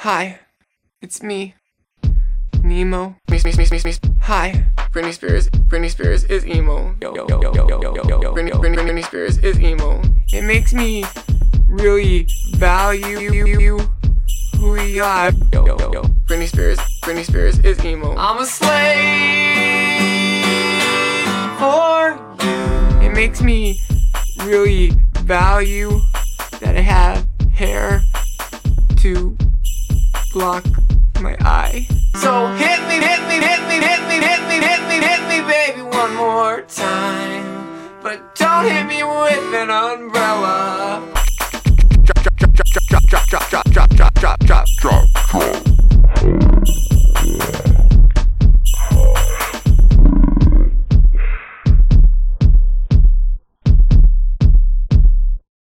Hi, it's me, Nemo. Hi, Britney Spears is emo. Britney Spears is emo. It makes me really value who we are. Britney Spears is emo. I'm a slave for you. It makes me really value that I have hair to block my eye. So hit me, baby, one more time. But don't hit me with an umbrella.